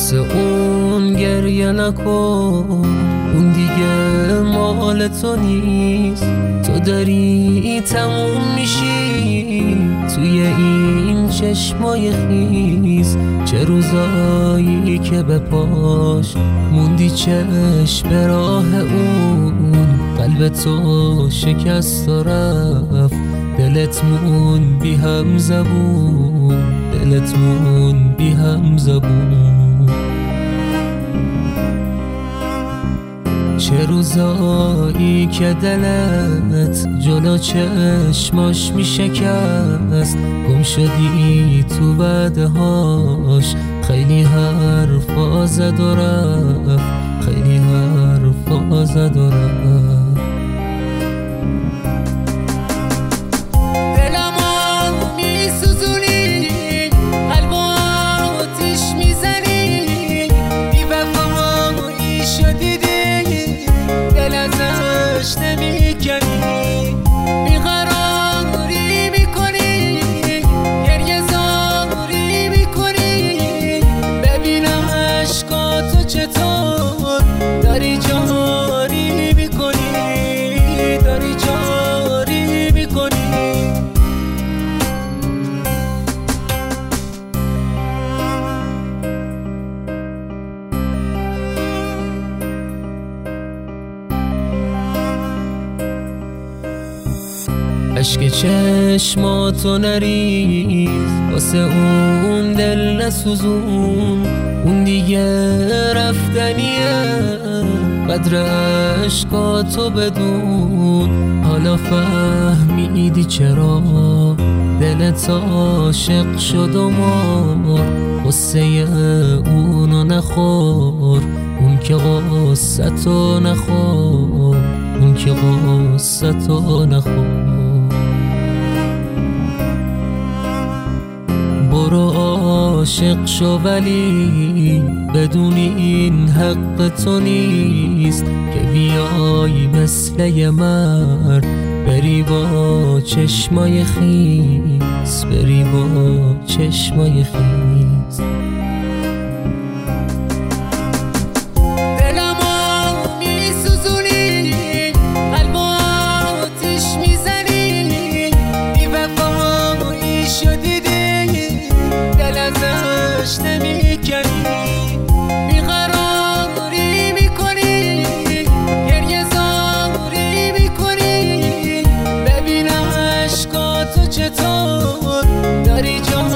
واسه اون گریه نکن، اون دیگه مال تو نیست. تو داری تموم میشی توی این چشمای خیز. چه روزایی که به پاش موندی چشم به راه اون، قلب تو شکست و رفت، دلت مون بی هم زبون، دلت مون بی هم زبون. چه روزایی که دلت جلو چشماش میشکست، گم شدی تو بعدهاش، خیلی حرفا زد و رفت، خیلی حرفا زد و رفت. بیقراری میکنی، گریه زاری میکنی، ببینم عشقاتو چطور داری جاری میکنی، داری جاری میکنی. عشق چشماتو نریز، واسه اون دل نسوزون، اون دیگه رفتنیه. قدر عشقاتو بدون، حالا فهمیدی چرا دلت عاشق شد و مار. قصه اونو نخور، اون که قصتو نخور، اون که قصتو نخور. برو عاشق شو ولی بدون این حق تو نیست که بیای مثل یه مرد بری با چشمای خیس، بری با چشمای خیس. بیقراری میکنی، گریه زاری میکنی، ببینم عشقاتو چطور داری جاری